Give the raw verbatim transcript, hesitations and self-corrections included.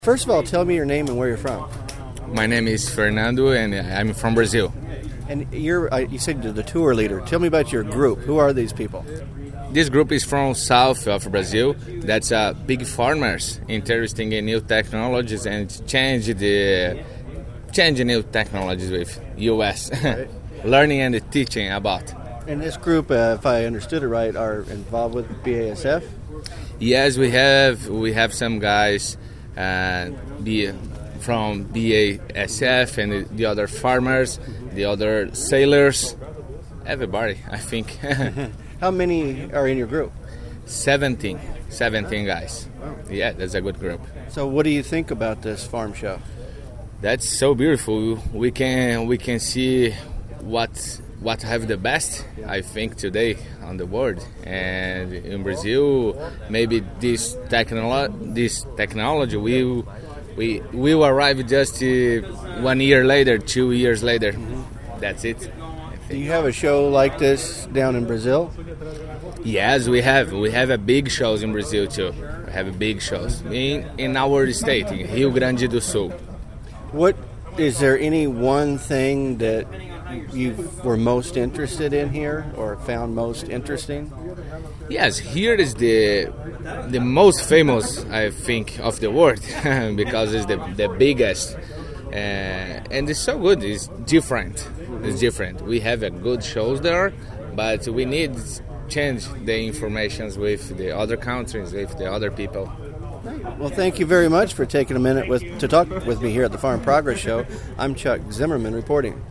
First of all, tell me your name and where you're from. My name is Fernando, and I'm from Brazil. And you're, uh, you said you're the tour leader. Tell me about your group. Who are these people? This group is from south of Brazil. That's uh, big farmers interested in new technologies and change the change new technologies with U S Right. learning and teaching about. And this group, uh, if I understood it right, are involved with B A S F. Yes, we have we have some guys uh, be from B A S F and the, the other farmers, the other sailors, everybody, I think. How many are in your group? seventeen, seventeen guys. Yeah, that's a good group. So what do you think about this farm show? That's so beautiful. We can we can see what what have the best, I think, today on the world. And in Brazil, maybe this technolo- this technology will we will arrive just uh, one year later, two years later. Mm-hmm. That's it. Do you have a show like this down in Brazil? Yes, we have. We have a big shows in Brazil too. We have big shows in in our state, in Rio Grande do Sul. What is there any one thing that you were most interested in here or found most interesting? Yes, here is the the most famous, I think, of the world because it's the the biggest, uh, and it's so good. It's different. It's different. We have a good shows there, but we need change the informations with the other countries, with the other people. Well, thank you very much for taking a minute with, to talk with me here at the Farm Progress Show. I'm Chuck Zimmerman reporting.